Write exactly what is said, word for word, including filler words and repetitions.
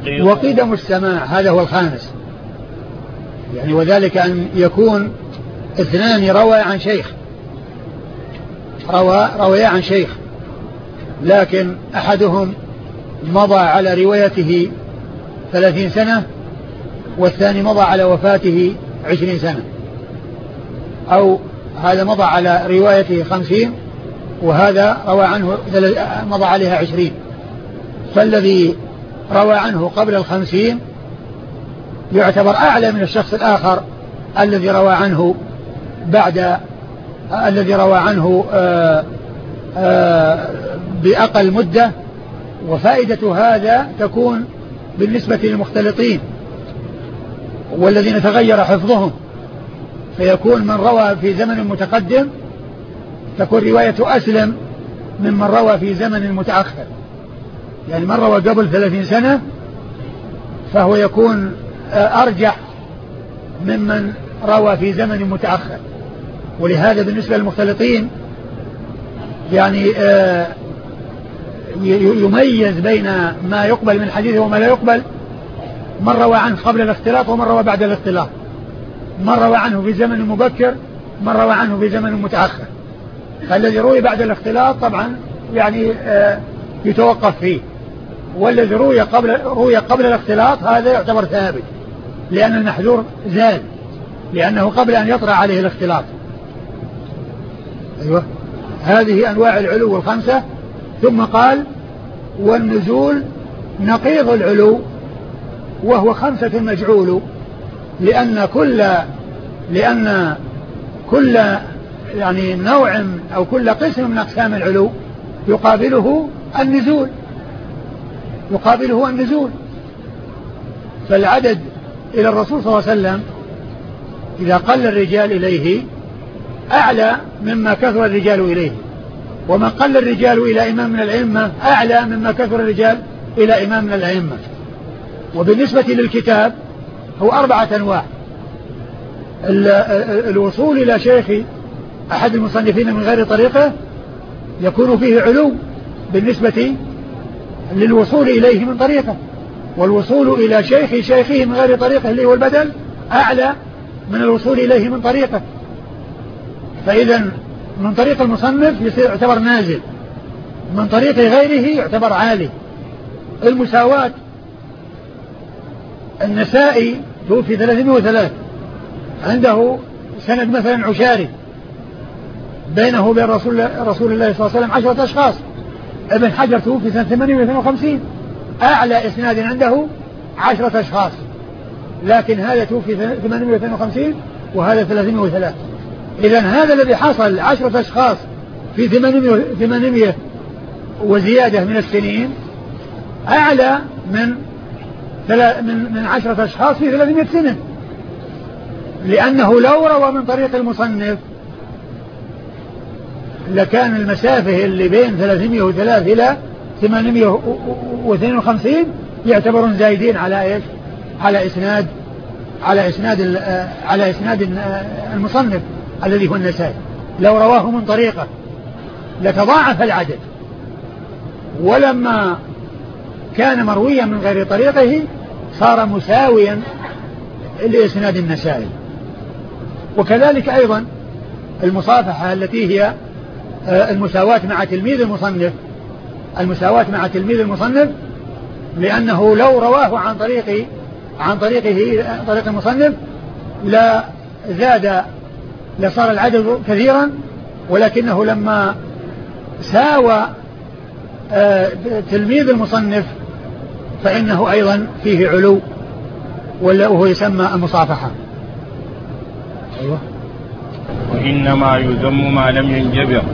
وقدم السماع هذا هو الخامس، يعني وذلك أن يكون اثنان روى عن شيخ روى روي عن شيخ، لكن أحدهم مضى على روايته ثلاثين سنة والثاني مضى على وفاته عشرين سنة، أو هذا مضى على روايته خمسين وهذا روى عنه مضى عليها عشرين، فالذي روى عنه قبل الخمسين يعتبر أعلى من الشخص الآخر الذي روى عنه بعد الذي روى عنه آآ آآ بأقل مدة. وفائدة هذا تكون بالنسبة للمختلطين والذين تغير حفظهم، فيكون من روى في زمن متقدم تكون روايته أسلم ممن روى في زمن متأخر، يعني من روى قبل ثلاثين سنة فهو يكون أرجح ممن روى في زمن متأخر. ولهذا بالنسبة للمختلطين يعني يميز بين ما يقبل من حديثه وما لا يقبل، من روى عنه قبل الاختلاط ومن روى بعد الاختلاط، من روى عنه في زمن مبكر من روى عنه في زمن متأخر. فالذي روي بعد الاختلاط طبعا يعني يتوقف فيه، والذي روي قبل روي قبل الاختلاط هذا يعتبر ثابت، لأن المحذور زال لأنه قبل أن يطرأ عليه الاختلاط. أيوة، هذه أنواع العلو الخمسة. ثم قال والنزول نقيض العلو وهو خمسة مجعول، لأن كل لأن كل يعني نوع أو كل قسم من أقسام العلو يقابله النزول يقابله النزول فالعدد إلى الرسول صلى الله عليه وسلم إذا قل الرجال إليه أعلى مما كثر الرجال إليه، ومن قل الرجال إلى إمام من الأئمة أعلى مما كثر الرجال إلى إمام من الأئمة. وبالنسبة للكتاب هو أربعة أنواع: الوصول إلى شيخ أحد المصنفين من غير طريقه يكون فيه علو بالنسبة للوصول إليه من طريقه، والوصول إلى شيخ شيخه من غير طريقه اللي هو البدل أعلى من الوصول إليه من طريقه. فإذا من طريق المصنف يعتبر نازل، من طريق غيره يعتبر عالي. المساواة: النسائي توفي ثلاثمائة وثلاثة، عنده سند مثلا عشاري، بينه وبين رسول, رسول الله صلى الله عليه وسلم عشرة أشخاص. ابن حجر توفي سنة ثمانمائة واثنين وخمسين، أعلى إسناد عنده عشرة أشخاص، لكن هذا توفي ثمانمائة واثنين وخمسين وهذا ثلاثمائة وثلاثة. إذن هذا الذي حصل عشرة أشخاص في ثمانمائة وزيادة من السنين أعلى من من من عشرة أشخاص في ثلاثمائة سنة، لأنه لو روى من طريق المصنف لكان المسافة اللي بين ثلاثمائة وثلاثة إلى ثمانمائة واثنين وخمسين يعتبرون زايدين على إيش؟ على إسناد على إسناد على إسناد المصنف الذي هو النسائي. لو رواه من طريقه لتضاعف العدد، ولما كان مرويا من غير طريقه صار مساويا لإسناد النسائي. وكذلك أيضا المصافحة التي هي المساواة مع تلميذ المصنف المساواة مع تلميذ المصنف لأنه لو رواه عن طريق عن طريقه طريق المصنف لا زاد لصار العدد كثيرا، ولكنه لما ساوى تلميذ المصنف فإنه أيضا فيه علو وهو يسمى المصافحة. أيوة. وإنما يذم ما لم ينجبر.